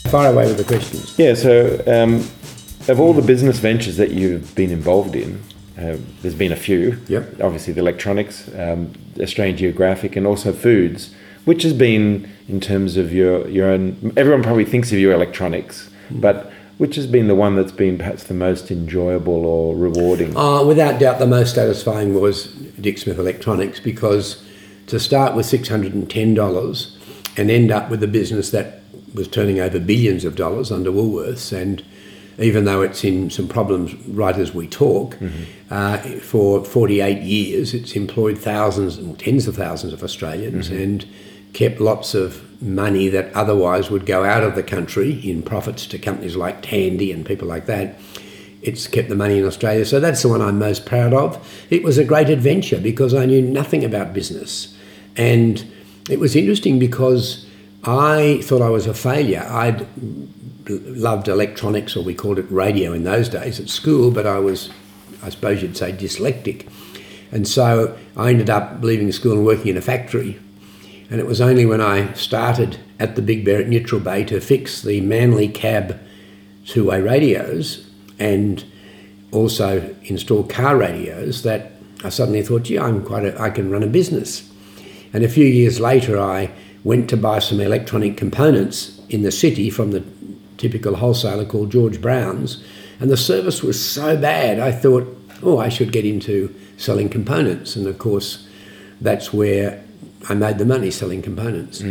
fire away with the questions. Yeah, so of all the business ventures that you've been involved in, there's been a few. Yep. Obviously the electronics, Australian Geographic, and also foods. Which has been, in terms of your own... Everyone probably thinks of your electronics, but which has been the one that's been perhaps the most enjoyable or rewarding? Without doubt, the most satisfying was Dick Smith Electronics, because to start with $610 and end up with a business that was turning over billions of dollars under Woolworths, and even though it's in some problems right as we talk, for 48 years it's employed thousands, tens of thousands of Australians, and kept lots of money that otherwise would go out of the country in profits to companies like Tandy and people like that. It's kept the money in Australia. So that's the one I'm most proud of. It was a great adventure because I knew nothing about business. And it was interesting because I thought I was a failure. I'd loved electronics, or we called it radio in those days, at school, but I was, I suppose you'd say, dyslexic. And so I ended up leaving school and working in a factory. And it was only when I started at the Big Bear at Neutral Bay to fix the Manly Cab two-way radios and also install car radios that I suddenly thought, gee, I can run a business. And a few years later, I went to buy some electronic components in the city from the typical wholesaler called George Brown's, and the service was so bad, I thought, I should get into selling components. And of course, that's where I made the money, selling components.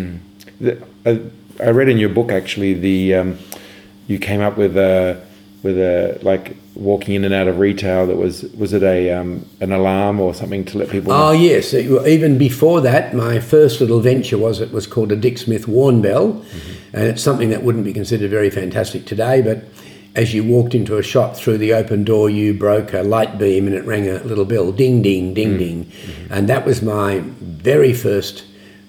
I read in your book actually you came up with a like walking in and out of retail. That was it an alarm or something to let people know? Oh yes, even before that, my first little venture was called a Dick Smith Warn Bell, and it's something that wouldn't be considered very fantastic today, but as you walked into a shop, through the open door you broke a light beam and it rang a little bell, ding, ding, ding, ding. And that was my very first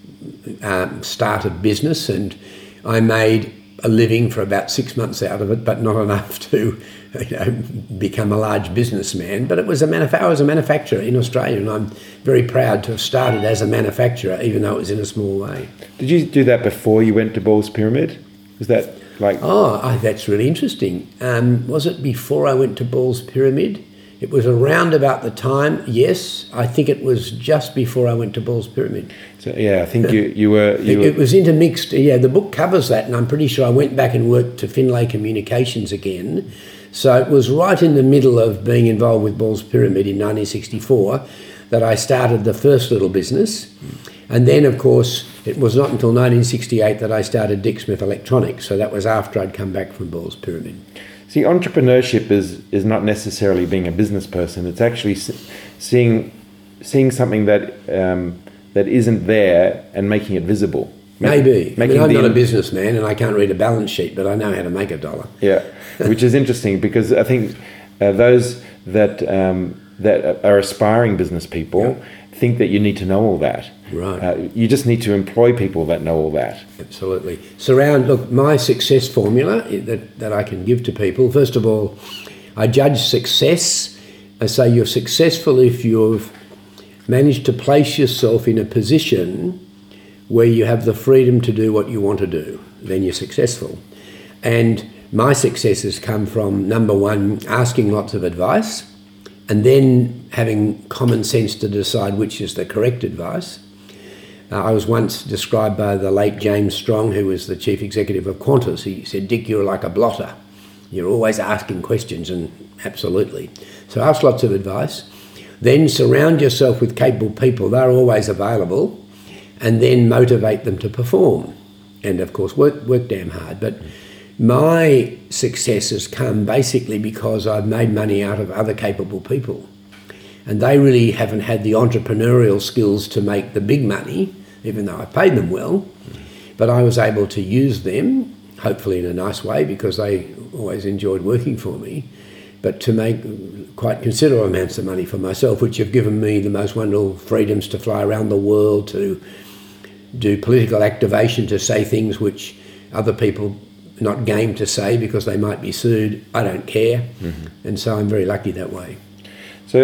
started business, and I made a living for about 6 months out of it, but not enough to become a large businessman. But I was a manufacturer in Australia, and I'm very proud to have started as a manufacturer, even though it was in a small way. Did you do that before you went to Ball's Pyramid? Was that like... that's really interesting. Was it before I went to Ball's Pyramid? It was around about the time, yes. I think it was just before I went to Ball's Pyramid. So, yeah, I think you were... It was intermixed. Yeah, the book covers that, and I'm pretty sure I went back and worked to Finlay Communications again. So it was right in the middle of being involved with Ball's Pyramid in 1964 that I started the first little business. And then, of course, it was not until 1968 that I started Dick Smith Electronics. So that was after I'd come back from Ball's Pyramid. See, entrepreneurship is not necessarily being a business person. It's actually seeing something that isn't there and making it visible. Maybe. I'm not a businessman and I can't read a balance sheet, but I know how to make $1. Yeah, which is interesting because I think those that are aspiring business people think that you need to know all that. Right. You just need to employ people that know all that. Absolutely. Look, my success formula that I can give to people, first of all, I judge success. I say you're successful if you've managed to place yourself in a position where you have the freedom to do what you want to do. Then you're successful. And my success has come from, number one, asking lots of advice, and then having common sense to decide which is the correct advice. I was once described by the late James Strong, who was the chief executive of Qantas. He said, Dick, you're like a blotter. You're always asking questions, and absolutely. So ask lots of advice. Then surround yourself with capable people. They're always available. And then motivate them to perform. And of course, work damn hard. But my success has come basically because I've made money out of other capable people. And they really haven't had the entrepreneurial skills to make the big money, even though I paid them well. But I was able to use them, hopefully in a nice way, because they always enjoyed working for me, but to make quite considerable amounts of money for myself, which have given me the most wonderful freedoms to fly around the world, to do political activation, to say things which other people are not game to say because they might be sued. I don't care. And so I'm very lucky that way. So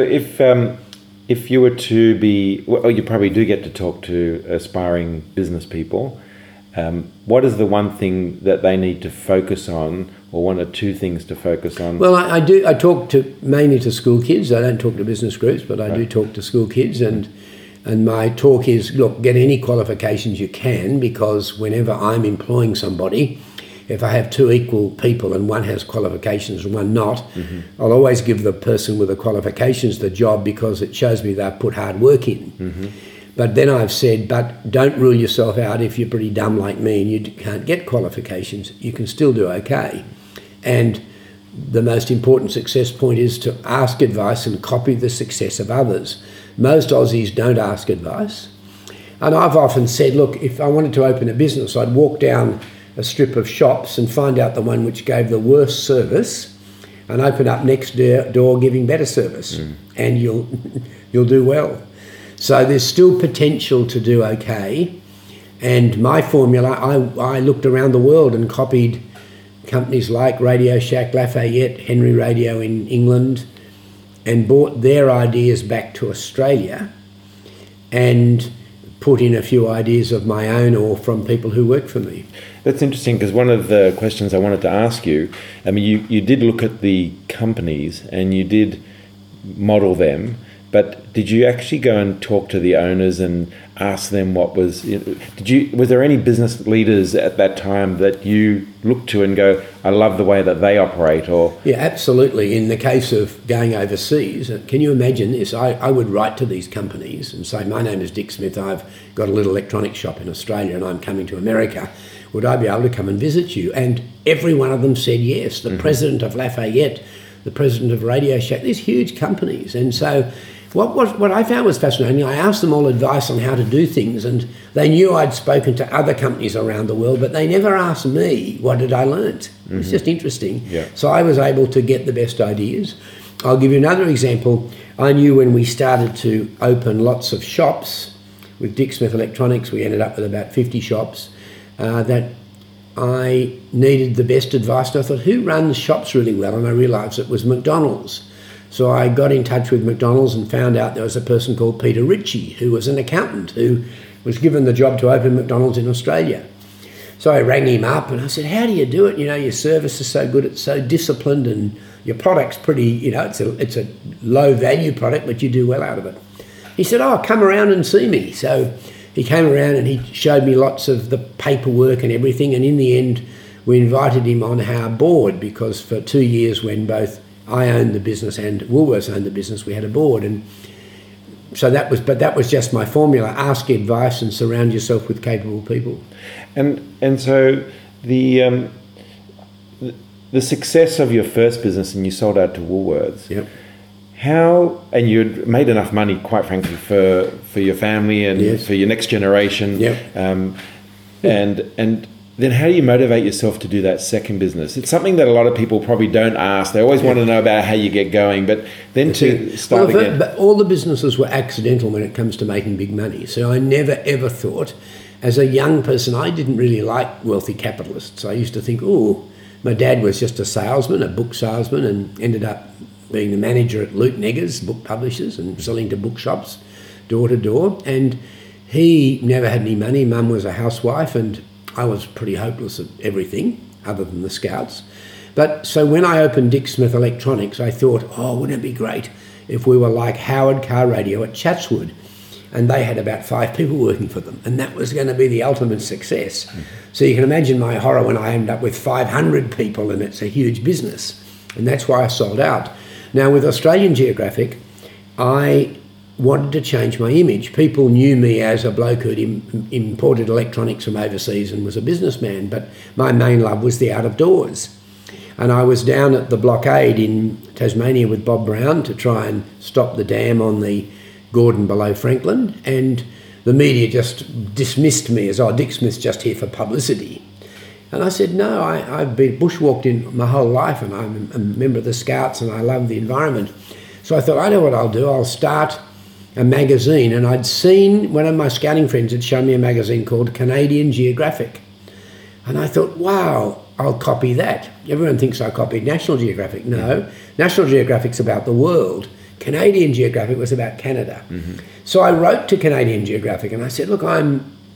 if you were to be, well, you probably do get to talk to aspiring business people. what is the one thing that they need to focus on, or one or two things to focus on? Well, I do. I talk mainly to school kids. I don't talk to business groups, but I do talk to school kids, and my talk is, look, get any qualifications you can, because whenever I'm employing somebody, if I have two equal people and one has qualifications and one not, I'll always give the person with the qualifications the job, because it shows me they've put hard work in. But then I've said, but don't rule yourself out if you're pretty dumb like me and you can't get qualifications. You can still do okay. And the most important success point is to ask advice and copy the success of others. Most Aussies don't ask advice. And I've often said, look, if I wanted to open a business, I'd walk down a strip of shops and find out the one which gave the worst service and open up next door giving better service. And you'll do well. So there's still potential to do okay. And my formula, I looked around the world and copied companies like Radio Shack, Lafayette, Henry Radio in England, and brought their ideas back to Australia and put in a few ideas of my own or from people who work for me. That's interesting, because one of the questions I wanted to ask you, I mean, you did look at the companies and you did model them, but did you actually go and talk to the owners and ask them what was... was there any business leaders at that time that you looked to and go, I love the way that they operate? Or Yeah, absolutely. In the case of going overseas, can you imagine this? I would write to these companies and say, my name is Dick Smith, I've got a little electronics shop in Australia and I'm coming to America. Would I be able to come and visit you? And every one of them said yes. The president of Lafayette, the president of Radio Shack, these huge companies. And so what I found was fascinating, I asked them all advice on how to do things, and they knew I'd spoken to other companies around the world, but they never asked me what had I learnt. It's just interesting. Yeah. So I was able to get the best ideas. I'll give you another example. I knew when we started to open lots of shops with Dick Smith Electronics, we ended up with about 50 shops, that I needed the best advice. And I thought, who runs shops really well? And I realised it was McDonald's. So I got in touch with McDonald's and found out there was a person called Peter Ritchie, who was an accountant who was given the job to open McDonald's in Australia. So I rang him up and I said, how do you do it? You know, your service is so good, it's so disciplined, and your product's pretty, you know, it's a low value product, but you do well out of it. He said, oh, come around and see me. So he came around and he showed me lots of the paperwork and everything, and in the end we invited him on our board, because for 2 years, when both I owned the business and Woolworths owned the business, we had a board. And so that was just my formula: ask advice and surround yourself with capable people. And so the success of your first business, and you sold out to Woolworths. Yep. How, and you'd made enough money, quite frankly, for your family and Yes. for your next generation. Yep. And then how do you motivate yourself to do that second business? It's something that a lot of people probably don't ask. They always want to know about how you get going, but then to start again. But all the businesses were accidental when it comes to making big money. So I never ever thought, as a young person, I didn't really like wealthy capitalists. I used to think, oh, my dad was just a salesman, a book salesman, and ended up being the manager at Luton Eggers, book publishers, and selling to bookshops door to door. And he never had any money. Mum was a housewife, and I was pretty hopeless at everything other than the Scouts. But so when I opened Dick Smith Electronics, I thought, oh, wouldn't it be great if we were like Howard Car Radio at Chatswood? And they had about 5 people working for them, and that was going to be the ultimate success. So you can imagine my horror when I ended up with 500 people, and it's a huge business. And that's why I sold out. Now, with Australian Geographic, I wanted to change my image. People knew me as a bloke who'd imported electronics from overseas and was a businessman, but my main love was the out of doors. And I was down at the blockade in Tasmania with Bob Brown to try and stop the dam on the Gordon below Franklin, and the media just dismissed me as, oh, Dick Smith's just here for publicity. And I said, no, I've been bushwalked in my whole life, and I'm a member of the Scouts and I love the environment. So I thought, I know what I'll do. I'll start a magazine, and I'd seen, one of my scouting friends had shown me a magazine called Canadian Geographic. And I thought, wow, I'll copy that. Everyone thinks I copied National Geographic. No, National Geographic's about the world. Canadian Geographic was about Canada. So I wrote to Canadian Geographic and I said, look, I'm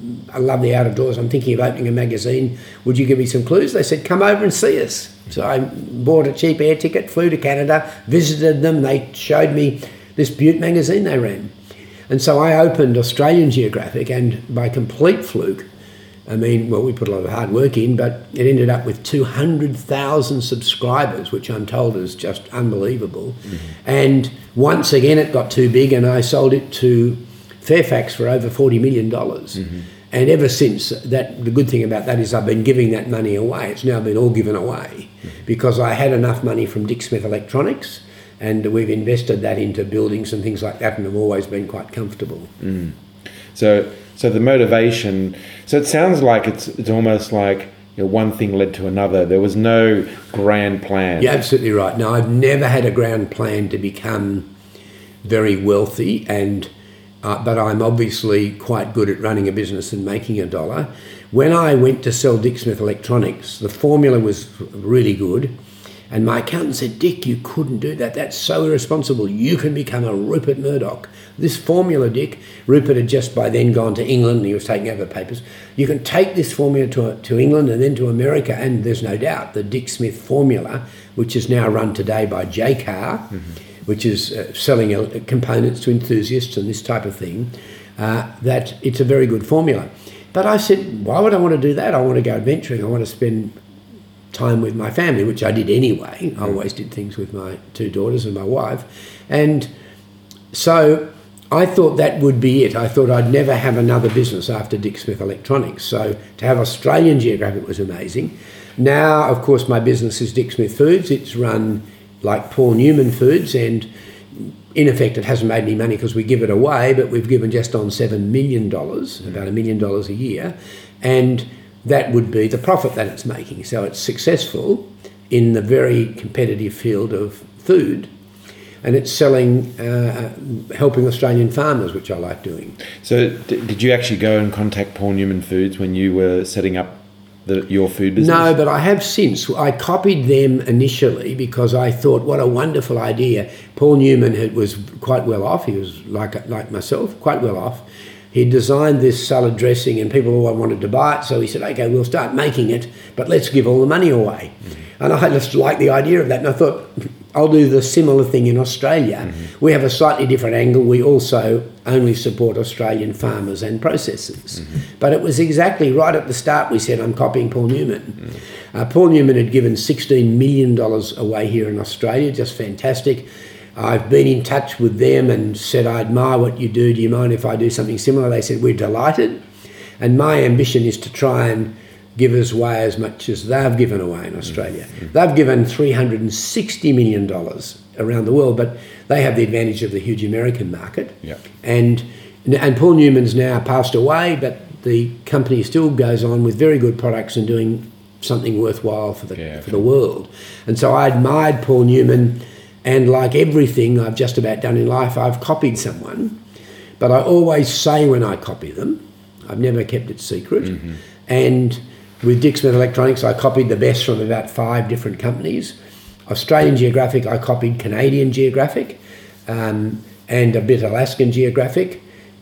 I love the outdoors. I'm thinking of opening a magazine. Would you give me some clues? They said, come over and see us. So I bought a cheap air ticket, flew to Canada, visited them. They showed me this Butte magazine they ran. And so I opened Australian Geographic, and by complete fluke, I mean, well, we put a lot of hard work in, but it ended up with 200,000 subscribers, which I'm told is just unbelievable. And once again, it got too big, and I sold it to Fairfax for over $40 million. And ever since, that, the good thing about that is I've been giving that money away. It's now been all given away because I had enough money from Dick Smith Electronics, and we've invested that into buildings and things like that, and have always been quite comfortable. So the motivation. So it sounds like it's almost like, you know, one thing led to another. There was no grand plan. You're absolutely right. No, I've never had a grand plan to become very wealthy, and but I'm obviously quite good at running a business and making a dollar. When I went to sell Dick Smith Electronics, the formula was really good. And my accountant said, Dick, you couldn't do that. That's so irresponsible. You can become a Rupert Murdoch. This formula, Dick, Rupert had just by then gone to England and he was taking over papers. You can take this formula to England and then to America, and there's no doubt the Dick Smith formula, which is now run today by Jaycar, which is selling components to enthusiasts and this type of thing, that it's a very good formula. But I said, why would I want to do that? I want to go adventuring. I want to spend time with my family, which I did anyway. I always did things with my two daughters and my wife. And so I thought that would be it. I thought I'd never have another business after Dick Smith Electronics. So to have Australian Geographic was amazing. Now, of course, my business is Dick Smith Foods. It's run like Paul Newman Foods, and in effect it hasn't made any money because we give it away, but we've given just on $7 million, about $1 million a year, and that would be the profit that it's making. So it's successful in the very competitive field of food, and it's selling, helping Australian farmers, which I like doing. So did you actually go and contact Paul Newman Foods when you were setting up your food business? No, but I have since. I copied them initially because I thought, what a wonderful idea. Paul Newman was quite well off. He was like myself, quite well off. He designed this salad dressing and people all wanted to buy it, so he said, okay, we'll start making it, but let's give all the money away. And I just liked the idea of that, and I thought, I'll do the similar thing in Australia. We have a slightly different angle. We also only support Australian farmers and processors. But it was exactly right at the start we said, I'm copying Paul Newman. Paul Newman had given $16 million away here in Australia, just fantastic. I've been in touch with them and said, I admire what you do. Do you mind if I do something similar? They said, we're delighted. And my ambition is to try and give us away as much as they've given away in Australia. They've given $360 million around the world, but they have the advantage of the huge American market. And Paul Newman's now passed away, but the company still goes on with very good products and doing something worthwhile for the world. And so I admired Paul Newman, and like everything I've just about done in life, I've copied someone, but I always say when I copy them, I've never kept it secret. And with Dick Smith Electronics, I copied the best from about 5 different companies. Australian Geographic, I copied Canadian Geographic, and a bit Alaskan Geographic.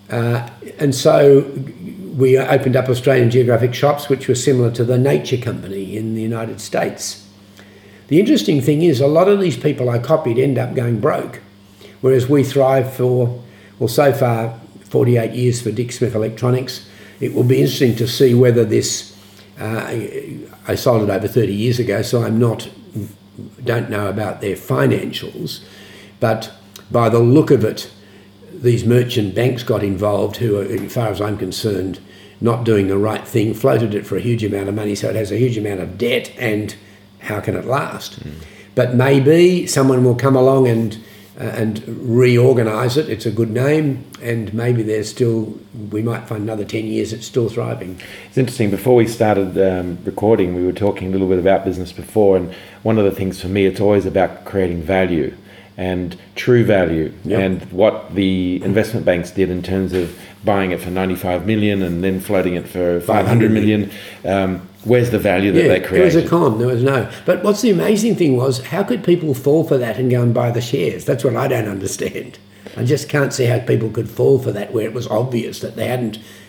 And so we opened up Australian Geographic shops, which were similar to the Nature Company in the United States. The interesting thing is a lot of these people I copied end up going broke, whereas we thrive for, well, so far, 48 years for Dick Smith Electronics. It will be interesting to see whether this, I sold it over 30 years ago, so don't know about their financials, but by the look of it, these merchant banks got involved who are, as far as I'm concerned, not doing the right thing, floated it for a huge amount of money, so it has a huge amount of debt, and how can it last? But maybe someone will come along and reorganise it. It's a good name, and maybe we might find another 10 years it's still thriving. It's interesting. Before we started recording, we were talking a little bit about business before, and one of the things for me, it's always about creating value and true value. And what the investment banks did in terms of buying it for 95 million and then floating it for 500 million. Where's the value that they created? There was a con, there was no. But what's the amazing thing was, how could people fall for that and go and buy the shares? That's what I don't understand. I just can't see how people could fall for that where it was obvious that they hadn't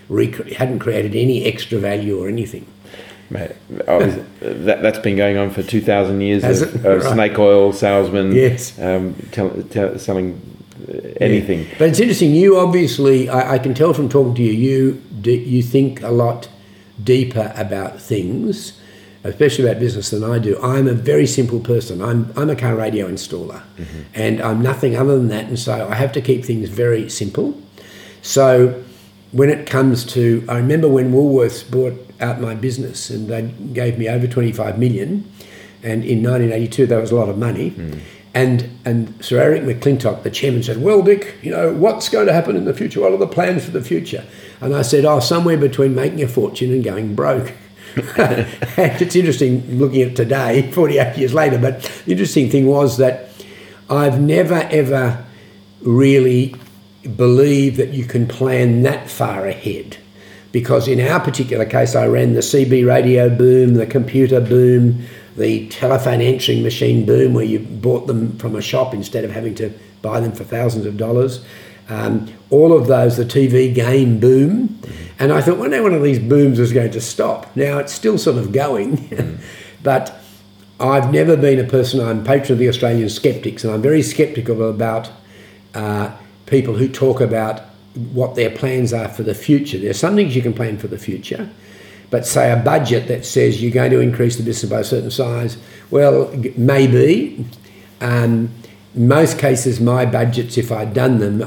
hadn't created any extra value or anything. Mate, that's been going on for 2,000 years of Right. snake oil salesmen, Yes. selling anything. Yeah. But it's interesting. You obviously, I can tell from talking to you, you think a lot deeper about things, especially about business, than I do. I'm a very simple person. I'm a car radio installer, and I'm nothing other than that. And so I have to keep things very simple. So when it comes to, I remember when Woolworths bought out my business, and they gave me over 25 million, and in 1982 that was a lot of money. And Sir Eric McClintock, the chairman, said, "Well, Dick, what's going to happen in the future? What are the plans for the future?" And I said, somewhere between making a fortune and going broke. And it's interesting looking at today, 48 years later, but the interesting thing was that I've never, ever really believed that you can plan that far ahead. Because in our particular case, I ran the CB radio boom, the computer boom, the telephone answering machine boom, where you bought them from a shop instead of having to buy them for thousands of dollars. All of those, the TV game boom. And I thought, one day one of these booms is going to stop. Now it's still sort of going, but I've never been a person, I'm patron of the Australian Skeptics, and I'm very sceptical about people who talk about what their plans are for the future. There's some things you can plan for the future, but say a budget that says you're going to increase the business by a certain size, well, maybe. In most cases, my budgets, if I'd done them,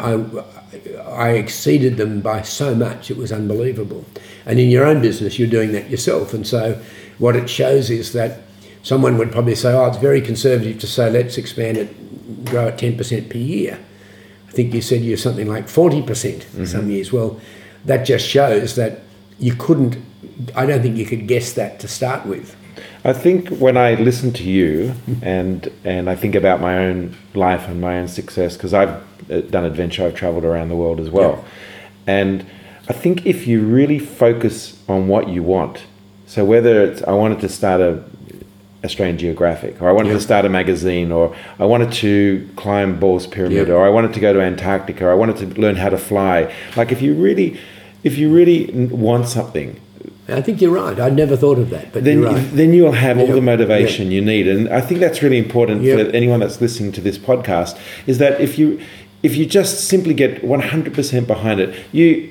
I exceeded them by so much, it was unbelievable. And in your own business, you're doing that yourself. And so what it shows is that someone would probably say, it's very conservative to say, let's expand it, grow at 10% per year. I think you said you're something like 40% some years. Well, that just shows that you couldn't, I don't think you could guess that to start with. I think when I listen to you and I think about my own life and my own success, because I've done adventure, I've traveled around the world as well. Yeah. And I think if you really focus on what you want, so whether it's I wanted to start a Australian Geographic, or I wanted to start a magazine, or I wanted to climb Ball's Pyramid, or I wanted to go to Antarctica, or I wanted to learn how to fly. Like if you really want something, I think you're right. I'd never thought of that, but then, you're right. Then you'll have all the motivation you need. And I think that's really important for anyone that's listening to this podcast, is that if you just simply get 100% behind it,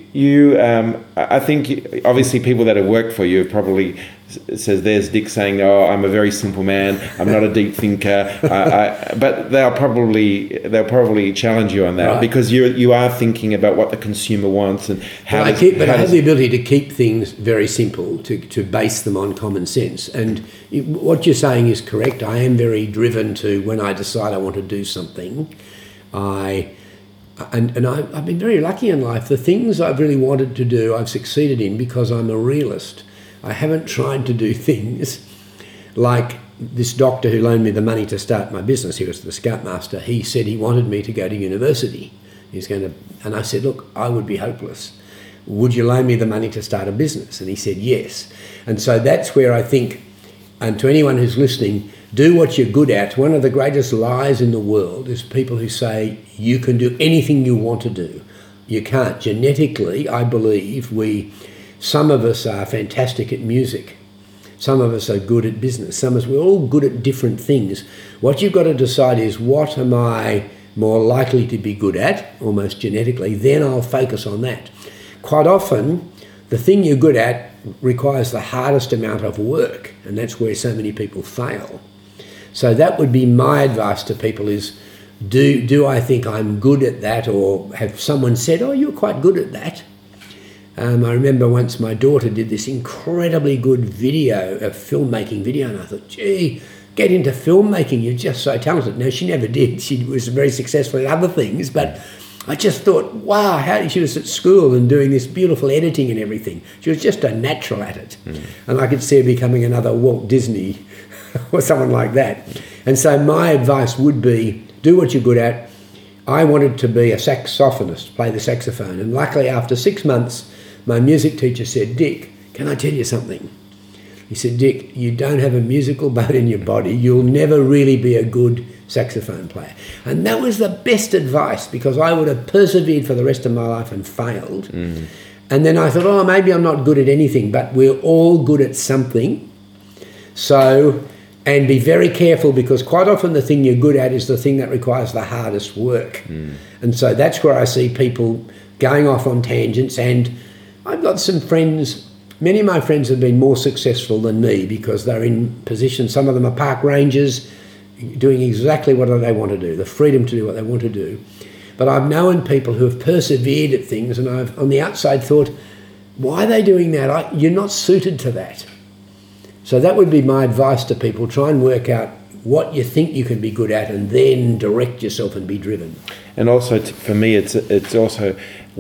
I think obviously people that have worked for you have probably says, there's Dick saying, I'm a very simple man, I'm not a deep thinker, but they'll probably challenge you on that, because you are thinking about what the consumer wants and how. I have the ability to keep things very simple, to base them on common sense. And what you're saying is correct. I am very driven to, when I decide I want to do something, I've been very lucky in life. The things I've really wanted to do, I've succeeded in because I'm a realist. I haven't tried to do things like this doctor who loaned me the money to start my business. He was the Scoutmaster. He said he wanted me to go to university. And I said, look, I would be hopeless. Would you loan me the money to start a business? And he said, yes. And so that's where I think, and to anyone who's listening, do what you're good at. One of the greatest lies in the world is people who say you can do anything you want to do. You can't. Genetically, I believe some of us are fantastic at music. Some of us are good at business. We're all good at different things. What you've got to decide is, what am I more likely to be good at, almost genetically? Then I'll focus on that. Quite often, the thing you're good at requires the hardest amount of work, and that's where so many people fail. So that would be my advice to people is, do I think I'm good at that, or have someone said, you're quite good at that? I remember once my daughter did this incredibly good filmmaking video, and I thought, gee, get into filmmaking, you're just so talented. No, she never did. She was very successful in other things, but I just thought, wow, she was at school and doing this beautiful editing and everything. She was just a natural at it. And I could see her becoming another Walt Disney or someone like that. And so my advice would be, do what you're good at. I wanted to be a saxophonist, play the saxophone. And luckily, after 6 months, my music teacher said, Dick, can I tell you something? He said, Dick, you don't have a musical bone in your body. You'll never really be a good saxophone player. And that was the best advice, because I would have persevered for the rest of my life and failed. And then I thought, oh, maybe I'm not good at anything, but we're all good at something. So, and be very careful, because quite often the thing you're good at is the thing that requires the hardest work. And so that's where I see people going off on tangents. And I've got some friends, many of my friends have been more successful than me because they're in positions. Some of them are park rangers doing exactly what they want to do, the freedom to do what they want to do. But I've known people who have persevered at things, and I've on the outside thought, why are they doing that? You're not suited to that. So that would be my advice to people. Try and work out what you think you can be good at and then direct yourself and be driven. And also, for me, it's also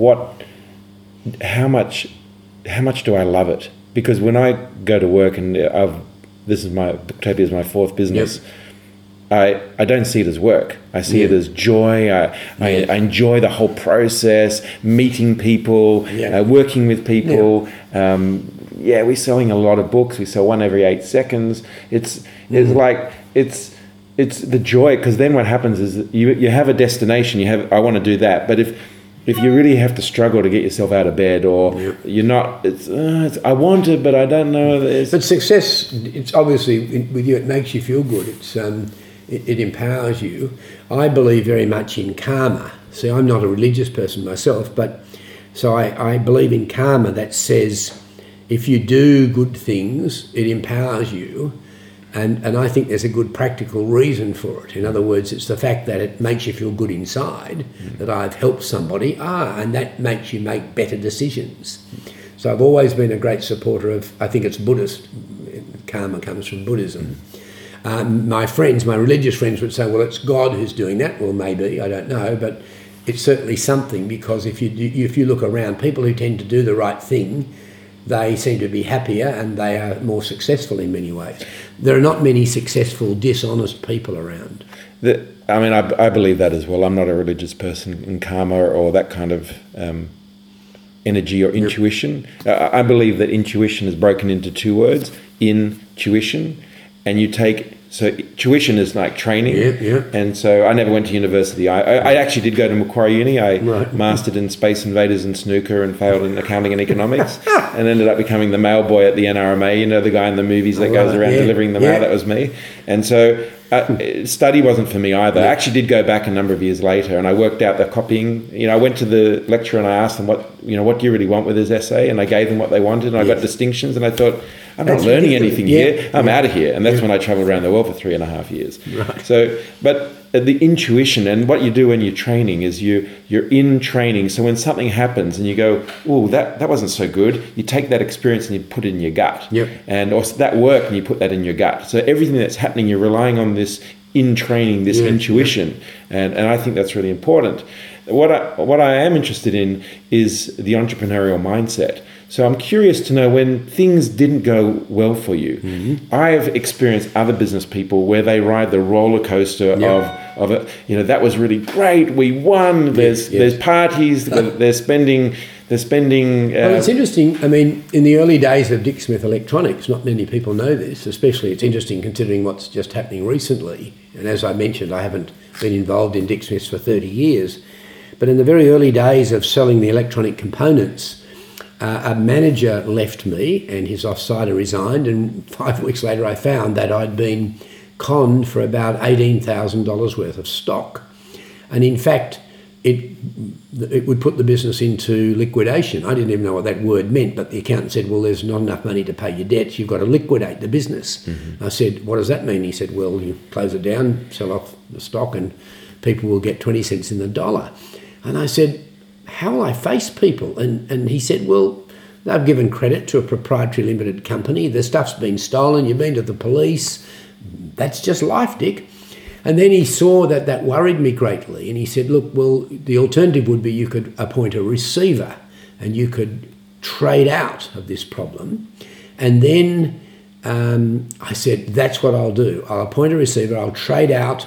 how much do I love it? Because when I go to work, and Booktopia is my fourth business, I don't see it as work. I see it as joy. I enjoy the whole process, meeting people, working with people. We're selling a lot of books. We sell one every 8 seconds. It's the joy, because then what happens is you have a destination. I want to do that, but if you really have to struggle to get yourself out of bed, or you're not, I want it, but I don't know. But success, it's obviously with you. It makes you feel good. It empowers you. I believe very much in karma. See, I'm not a religious person myself, but so I believe in karma that says if you do good things, it empowers you. And I think there's a good practical reason for it. In other words, it's the fact that it makes you feel good inside, that I've helped somebody, and that makes you make better decisions. So I've always been a great supporter of, I think it's Buddhist, karma comes from Buddhism. My religious friends would say, well, it's God who's doing that. Well, maybe, I don't know, but it's certainly something, because if you look around, people who tend to do the right thing, they seem to be happier and they are more successful in many ways. There are not many successful, dishonest people around. I believe that as well. I'm not a religious person in karma or that kind of energy or intuition. I believe that intuition is broken into two words, intuition, and you take... So tuition is like training, and so I never went to university. I actually did go to Macquarie Uni. I mastered in Space Invaders and snooker, and failed in accounting and economics, and ended up becoming the mail boy at the NRMA. You know, the guy in the movies that goes around delivering the mail. That was me. And so study wasn't for me either. I actually did go back a number of years later, and I worked out the copying. You know, I went to the lecturer and I asked them what do you really want with this essay, and I gave them what they wanted, and I got distinctions, and I thought, I'm not learning anything here. I'm out of here. And that's when I traveled around the world for 3.5 years. Right. So, but the intuition, and what you do when you're training is you're in training. So when something happens and you go, oh, that wasn't so good, you take that experience and you put it in your gut. And or that work, and you put that in your gut. So everything that's happening, you're relying on this in training, this intuition. And I think that's really important. What I am interested in is the entrepreneurial mindset. So I'm curious to know, when things didn't go well for you, I have experienced other business people where they ride the roller coaster of it. You know, that was really great. We won. There's parties. They're spending. Well, it's interesting. I mean, in the early days of Dick Smith Electronics, not many people know this. Especially, it's interesting considering what's just happening recently. And as I mentioned, I haven't been involved in Dick Smiths for 30 years. But in the very early days of selling the electronic components, a manager left me, and his offsider resigned, and 5 weeks later I found that I'd been conned for about $18,000 worth of stock. And in fact, it would put the business into liquidation. I didn't even know what that word meant, but the accountant said, well, there's not enough money to pay your debts. You've got to liquidate the business. I said, what does that mean? He said, well, you close it down, sell off the stock, and people will get 20 cents in the dollar. And I said, how will I face people? And he said, well, they've given credit to a proprietary limited company. The stuff's been stolen. You've been to the police. That's just life, Dick. And then he saw that worried me greatly. And he said, look, well, the alternative would be you could appoint a receiver and you could trade out of this problem. And then I said, that's what I'll do. I'll appoint a receiver. I'll trade out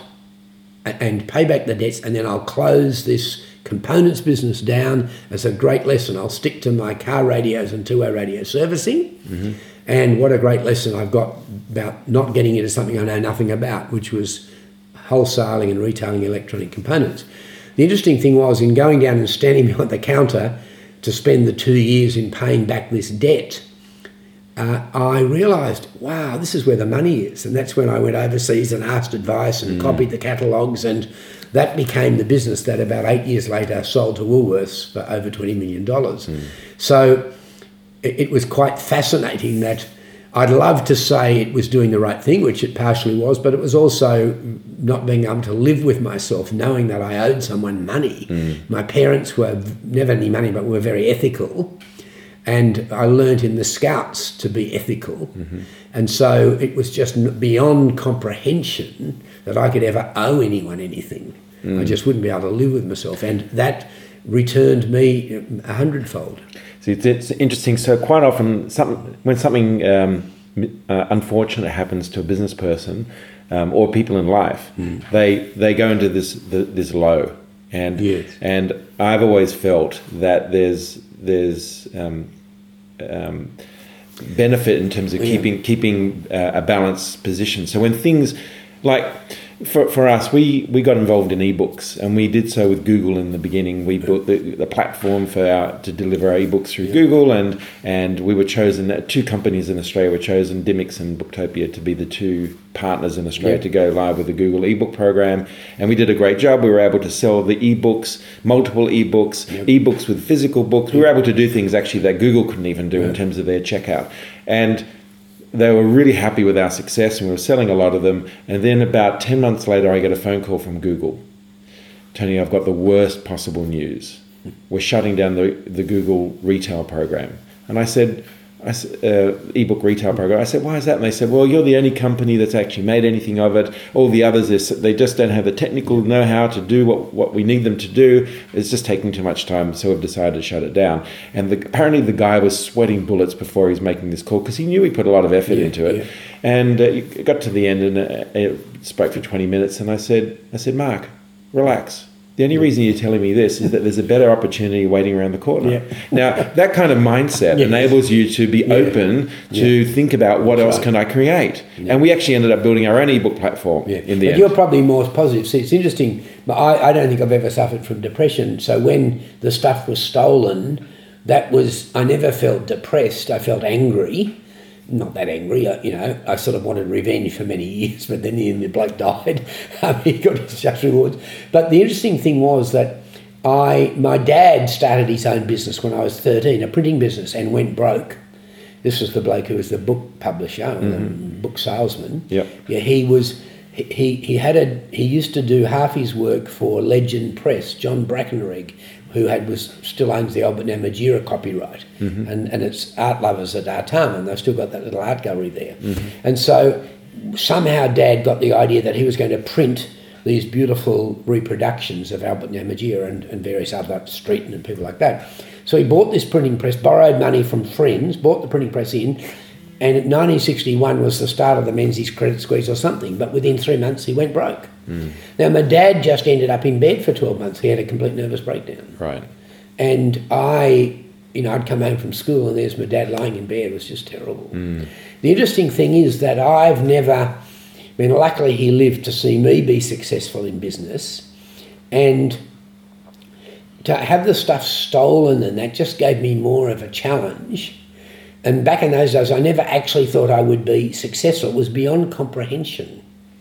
and pay back the debts, and then I'll close this components business down as a great lesson. I'll stick to my car radios and two-way radio servicing. And what a great lesson I've got about not getting into something I know nothing about, which was wholesaling and retailing electronic components. The interesting thing was, in going down and standing behind the counter, to spend the 2 years in paying back this debt, I realised, wow, this is where the money is. And that's when I went overseas and asked advice and copied the catalogues, and that became the business that about 8 years later sold to Woolworths for over $20 million. So it was quite fascinating that I'd love to say it was doing the right thing, which it partially was, but it was also not being able to live with myself, knowing that I owed someone money. My parents were never any money, but were very ethical. And I learnt in the Scouts to be ethical. And so it was just beyond comprehension that I could ever owe anyone anything. I just wouldn't be able to live with myself. And that returned me 100-fold. So it's interesting. So quite often, when something unfortunate happens to a business person or people in life, they go into this low. And Yes. and I've always felt that there's benefit in terms of keeping a balanced position. So when things like for us, we got involved in ebooks, and we did so with Google in the beginning. We built the platform to deliver our ebooks through Google, and we were chosen. 2 companies in Australia were chosen, Dymix and Booktopia, to be the 2 partners in Australia to go live with the Google ebook program. And we did a great job. We were able to sell the ebooks, multiple ebooks, ebooks with physical books. We were able to do things actually that Google couldn't even do in terms of their checkout. And they were really happy with our success, and we were selling a lot of them. And then about 10 months later, I get a phone call from Google. Tony, I've got the worst possible news. We're shutting down the Google retail program. And I said, ebook retail program. I said, why is that? And they said, well, you're the only company that's actually made anything of it. All the others, they just don't have the technical know-how to do what we need them to do. It's just taking too much time, so we've decided to shut it down. And apparently the guy was sweating bullets before he was making this call, because he knew he put a lot of effort into it. And it got to the end, and it spoke for 20 minutes, and I said, Mark, relax. The only reason you're telling me this is that there's a better opportunity waiting around the corner. Now, that kind of mindset enables you to be open to think about what else can I create. And we actually ended up building our own ebook platform in the end. You're probably more positive. See, it's interesting, but I don't think I've ever suffered from depression. So when the stuff was stolen, I never felt depressed. I felt angry. Not that angry, I sort of wanted revenge for many years, but then the bloke died. He got his just rewards. But the interesting thing was that my dad started his own business when I was 13, a printing business, and went broke. This was the bloke who was the book publisher, the book salesman. Yep. Yeah, he used to do half his work for Legend Press, John Brackenrigg, who still owns the Albert Namatjira copyright, and it's art lovers at Artarmon, and they've still got that little art gallery there. And so somehow Dad got the idea that he was going to print these beautiful reproductions of Albert Namatjira and various other Streeton and people like that. So he bought this printing press, borrowed money from friends, bought the printing press in, and 1961 was the start of the Menzies credit squeeze or something, but within 3 months he went broke. Now, my dad just ended up in bed for 12 months. He had a complete nervous breakdown. Right. And I'd come home from school and there's my dad lying in bed. It was just terrible. The interesting thing is that luckily he lived to see me be successful in business, and to have the stuff stolen, and that just gave me more of a challenge. And back in those days, I never actually thought I would be successful. It was beyond comprehension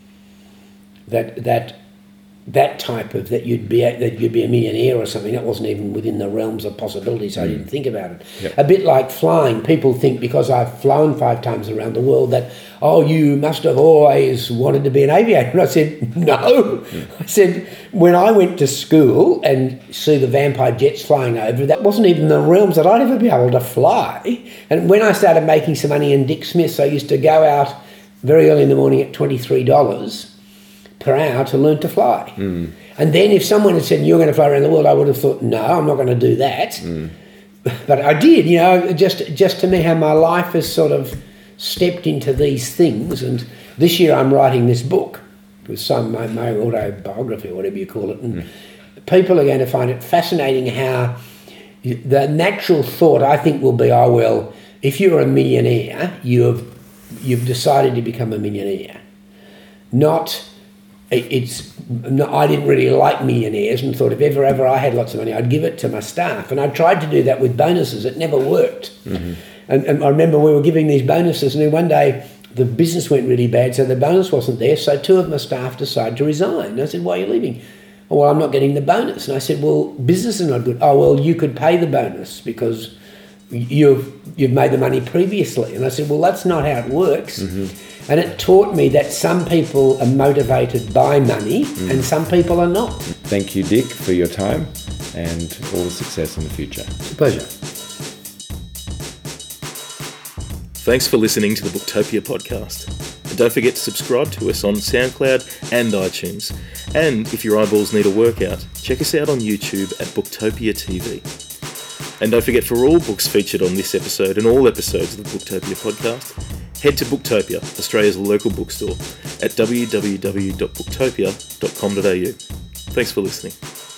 that you'd be a millionaire or something. That wasn't even within the realms of possibility, so I didn't think about it. Yep. A bit like flying. People think because I've flown 5 times around the world that, you must have always wanted to be an aviator. And I said, no. I said, when I went to school and see the Vampire jets flying over, that wasn't even the realms that I'd ever be able to fly. And when I started making some money in Dick Smith's, I used to go out very early in the morning at $23 per hour to learn to fly. And then if someone had said, you're going to fly around the world, I would have thought, no, I'm not going to do that. But I did, just to me how my life has sort of stepped into these things. And this year I'm writing this book with my autobiography or whatever you call it. And people are going to find it fascinating how the natural thought, I think, will be, if you're a millionaire, you've decided to become a millionaire. Not I didn't really like millionaires and thought if ever I had lots of money, I'd give it to my staff. And I tried to do that with bonuses. It never worked. Mm-hmm. And I remember we were giving these bonuses, and then one day the business went really bad, so the bonus wasn't there. So 2 of my staff decided to resign. And I said, "Why are you leaving?" "Oh, well, I'm not getting the bonus." And I said, "Well, business is not good." "Oh, well, you could pay the bonus because you've made the money previously." And I said, "Well, that's not how it works." Mm-hmm. And it taught me that some people are motivated by money and some people are not. Thank you, Dick, for your time and all the success in the future. It's a pleasure. Thanks for listening to the Booktopia podcast. And don't forget to subscribe to us on SoundCloud and iTunes. And if your eyeballs need a workout, check us out on YouTube at Booktopia TV. And don't forget, for all books featured on this episode and all episodes of the Booktopia podcast, head to Booktopia, Australia's local bookstore, at www.booktopia.com.au. Thanks for listening.